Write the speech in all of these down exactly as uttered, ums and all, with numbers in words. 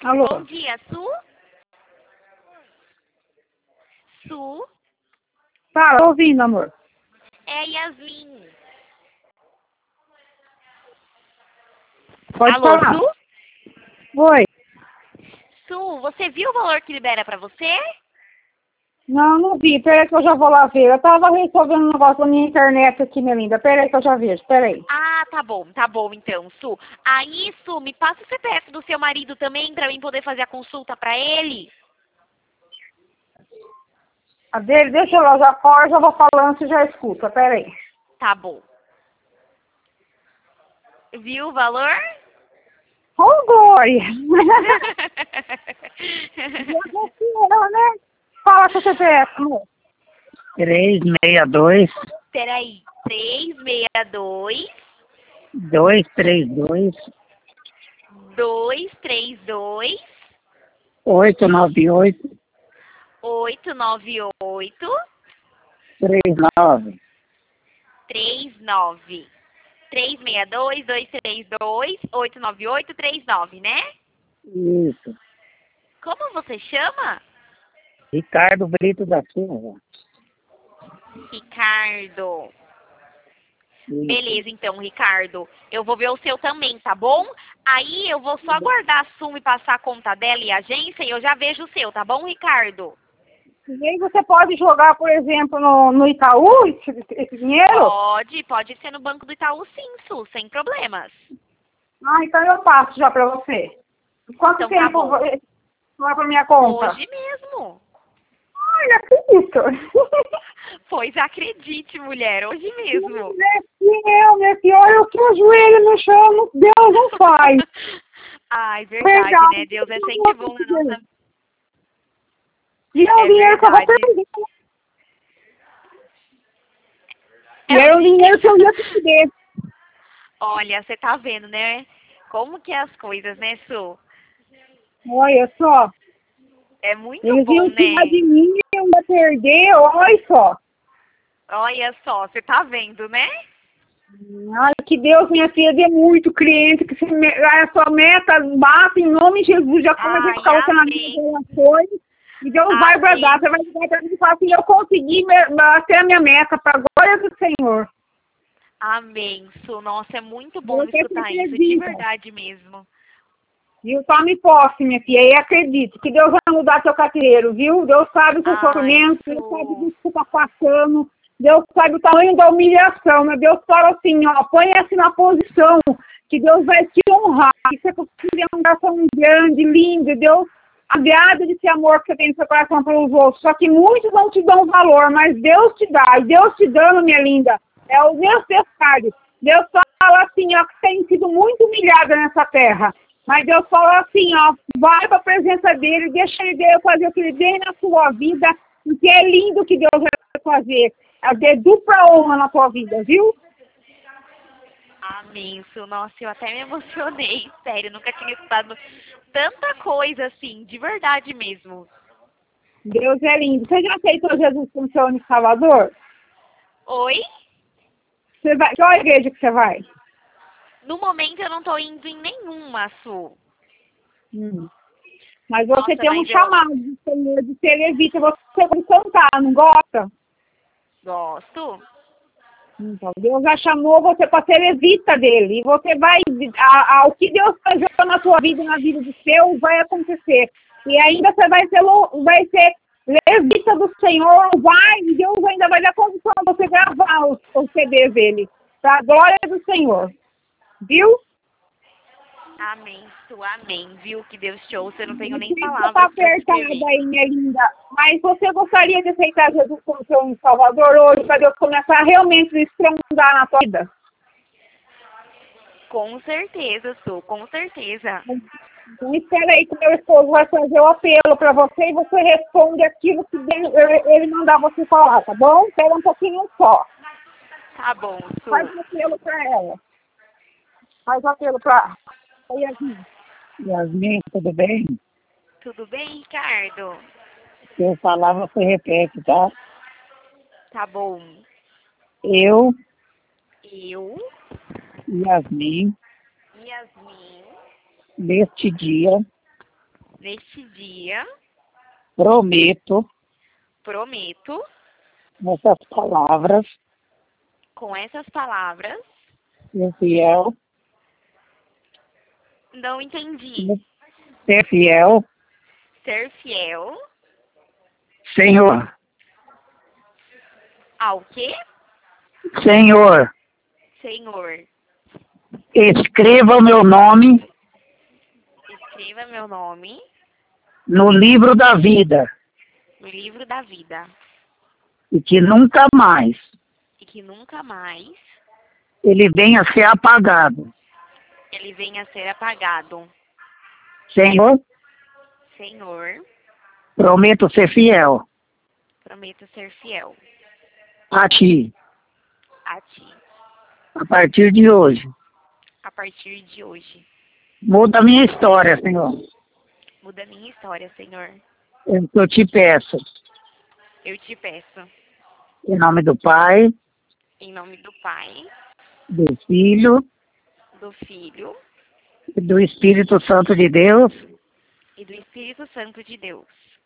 Alô? Bom dia, Su? Su? Tá, tô ouvindo, amor. É Yasmin. Pode Alô, falar. Su? Oi. Su, você viu o valor que libera pra você? Não, não vi. Peraí que eu já vou lá ver. Eu tava resolvendo um negócio na minha internet aqui, minha linda. Peraí que eu já vejo. Peraí. Ah, tá bom, tá bom então, Su. Aí, Su, me passa o C P F do seu marido também pra mim poder fazer a consulta pra ele. A dele, deixa eu lá, já fora, já vou falando, você já escuta. Peraí. Tá bom. Viu o valor? Ô, Glória! Já vou ela, né? Fala com o C P F, amor. três seis dois, Peraí, três seis dois, dois três dois, dois três dois, oito nove oito, oito nove oito, três nove. três nove. três seis dois, dois três dois, oito nove oito, três nove, né? Isso. Como você chama? Ricardo Brito da Silva. Ricardo. Isso. Beleza, então, Ricardo. Eu vou ver o seu também, tá bom? Aí eu vou só aguardar a Sum e passar a conta dela e a agência e eu já vejo o seu, tá bom, Ricardo? E aí você pode jogar, por exemplo, no, no Itaú esse, esse dinheiro? Pode, pode ser no Banco do Itaú sim, Su, sem problemas. Ah, então eu passo já pra você. Quanto Então tá tempo bom. vai vai pra minha conta? Hoje mesmo. Ai, não acredito. Pois acredite, mulher, hoje mesmo. Meu, minha filha, olha o que o joelho no chão, Deus não faz. Ai, verdade, Verdade. né? Deus é sempre bom na nossa... E é o É dinheiro que eu vou verdade. perder. E É o era o dinheiro. dinheiro que eu ia perder. Olha, você tá vendo, né? Como que é as coisas, né, Su? Olha só. É muito Eles bom, iam tirar né? de mim, eu ia perder, olha só. Olha só, você tá vendo, né? Ai, que Deus, minha filha, dê muito cliente, que se me- a sua meta bata em nome de Jesus. Já comecei a Ai, colocar na amém. minha relações. E Deus vai guardar. Amém. Você vai ligar pra mim e falar assim, eu consegui me- bater a minha meta, para a glória do Senhor. Amém, Su. Nossa, é muito bom Você que escutar isso, de acredita. verdade mesmo. Viu? Tome posse, minha filha, e acredite que Deus vai mudar seu carteiro, viu? Deus sabe o seu Ai, sofrimento, Deus sabe o Su. que você está passando, Deus sabe o tamanho da humilhação, mas Deus fala assim, ó, põe-se na posição que Deus vai te honrar, que você conseguir um coração grande, lindo, Deus agrada desse amor que você tem no seu coração pelos outros, só que muitos não te dão valor, mas Deus te dá, e Deus te dando, minha linda, é o necessário. Deus fala assim, ó, que tem sido muito humilhada nessa terra. Mas Deus falou assim, ó, vai para a presença dele, deixa ele fazer o que ele tem na sua vida, porque é lindo o que Deus vai fazer. É de dupla honra na sua vida, viu? Amém, Su. Nossa, eu até me emocionei, sério. Nunca tinha escutado tanta coisa assim, de verdade mesmo. Deus é lindo. Você já aceitou Jesus como seu único salvador? Oi? Você vai, qual igreja que você vai? No momento eu não tô indo em nenhuma, Su. Hum. Mas você Nossa, tem um mas eu chamado do Senhor de ser levita, você pode cantar, não gosta? gosto. Então, Deus já chamou você para ser levita dele. E você vai, a, a, o que Deus fazia na sua vida e na vida do seu, vai acontecer. E ainda você vai ser, vai ser levita do Senhor, vai, e Deus ainda vai dar condição a você gravar os, os C Ds dele. Para a glória do Senhor. Viu? Amém, Su. Amém. Viu que Deus te ouça, eu não tenho Eu nem sei que você está palavras pra apertada descrever. aí, minha linda. Mas você gostaria de aceitar Jesus como seu Salvador hoje, para Deus começar realmente a estrondar na sua vida? Com certeza, Su. Com certeza. Então espera aí que meu esposo vai fazer o apelo para você e você responde aquilo que ele mandar você falar, tá bom? Espera um pouquinho só. Tá bom, Faz Su. o apelo para ela. Faz o apelo para a Yasmin. Yasmin, tudo bem? Tudo bem, Ricardo? Se eu falar, você repete, tá? Tá bom. Eu, Eu, Yasmin, Yasmin, neste dia, neste dia, prometo, prometo, nessas palavras, com essas palavras, ser fiel, não entendi, ser fiel, ser fiel Senhor, ao quê? Senhor, Senhor, escreva o meu nome escreva meu nome no livro da vida no livro da vida e que nunca mais e que nunca mais ele venha a ser apagado. ele venha a ser apagado. Senhor, Senhor, prometo ser fiel prometo ser fiel a Ti a Ti a partir de hoje. a partir de hoje. Muda a minha história, Senhor. Muda minha história, Senhor. É o que eu te peço. Eu te peço, Em nome do Pai, em nome do Pai, do Filho do Filho e do Espírito Santo de Deus. e do Espírito Santo de Deus.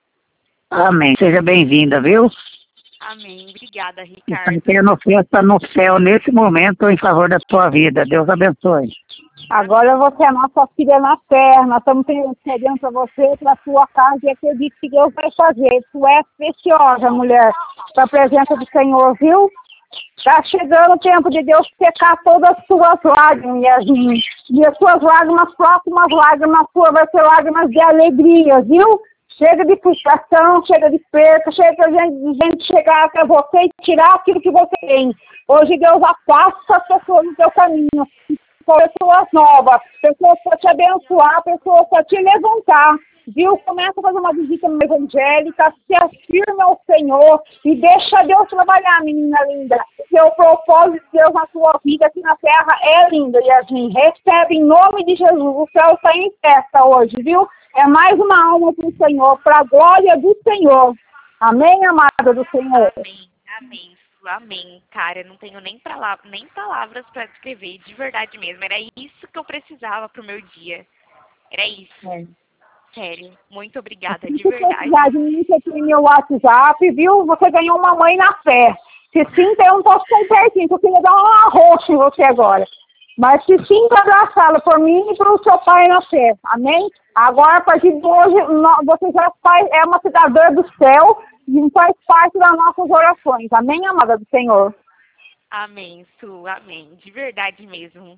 Amém. Seja bem-vinda, viu? Amém. Obrigada, Estamos Ricardo. tendo festa no céu nesse momento em favor da sua vida. Deus abençoe. Agora você é nossa filha na terra. Nós estamos pedindo para você, para a sua casa, e acredite que Deus vai fazer. Tu é preciosa, mulher, para a presença do Senhor, viu? Está chegando o tempo de Deus secar todas as suas lágrimas, Yasmin. E as suas lágrimas, próximas lágrimas suas, vai ser lágrimas de alegria, viu? Chega de frustração, chega de perda, chega de gente, gente chegar até você e tirar aquilo que você tem. Hoje Deus afasta as pessoas do seu caminho. Pessoas novas, pessoas para te abençoar, pessoas para te levantar, viu? Começa a fazer uma visita no evangélica, se afirma ao Senhor e deixa Deus trabalhar, menina linda. Seu propósito de Deus na sua vida aqui na terra é lindo, Yasmin. Recebe em nome de Jesus. O céu está em festa hoje, viu? É mais uma alma para o Senhor, para a glória do Senhor. Amém, amada do Senhor? Amém. Amém. Amém, cara, eu não tenho nem, pala nem palavras para descrever, de verdade mesmo. Era isso que eu precisava pro meu dia. Era isso. É. Sério, muito obrigada, Se de verdade. precisar de mim, você tem meu WhatsApp, viu? Você ganhou uma mãe na fé. Se sinta, eu não posso sair pertinho, porque eu queria dar uma roxa em você agora. Mas se sinta abraçada por mim e pelo seu pai na fé. Amém? Agora, a partir de hoje, você já faz, é uma cidadã do céu e faz parte das nossas orações. Amém, amada do Senhor? Amém, Su, amém. De verdade mesmo.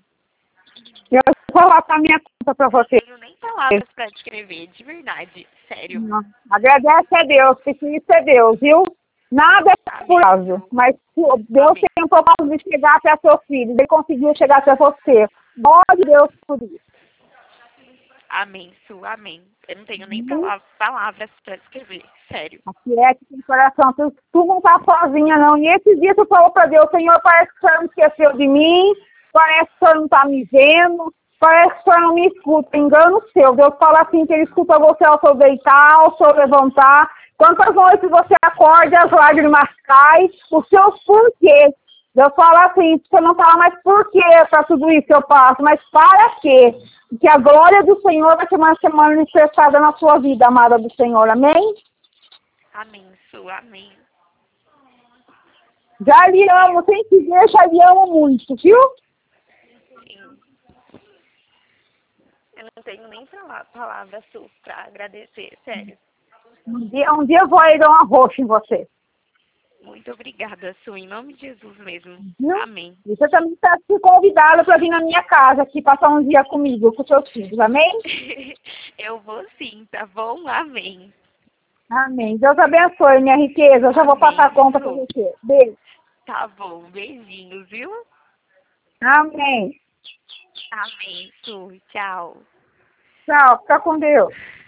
Eu vou colocar minha conta para você. Não tenho nem palavras para descrever, de verdade, sério. Agradece a Deus, porque isso é Deus, viu? Nada é por acaso, mas Deus Amém. tem um propósito de chegar até seus filhos. Ele conseguiu chegar até você. Glória a Deus por isso. Amém, Su, amém. Eu não tenho nem pala palavras para descrever, sério. Aqui é que tem coração. Tu, tu não tá sozinha, não. E esse dia tu falou para Deus, Senhor, parece que o Senhor não esqueceu de mim, parece que o Senhor não tá me vendo, parece que o Senhor não me escuta. Engano seu. Deus fala assim que Ele escuta você ao seu deitar, ao seu levantar. Quantas noites você acorda, as lágrimas caem, os seus porquês. Deus fala assim, você não fala mais por que para tudo isso eu passo, mas para quê? Que a glória do Senhor vai ser manifestada na sua vida, amada do Senhor. Amém? Amém, Su, amém. Já lhe amo, sem te ver, já lhe amo muito, viu? Sim. Eu não tenho nem pala palavras, Su, para agradecer, sério. Um dia, um dia eu vou aí dar uma roxa em você. Muito obrigada, Su, em nome de Jesus mesmo. Viu? Amém. E você também está se convidada para vir na minha casa aqui passar um dia comigo, com seus filhos. Amém? Eu vou sim, tá bom? Amém. Amém. Deus abençoe, minha riqueza. Eu já vou Amém, passar a conta para Su. você. Beijo. Tá bom, beijinhos, viu? Amém. Amém, Su. Tchau. Tchau. Fica com Deus.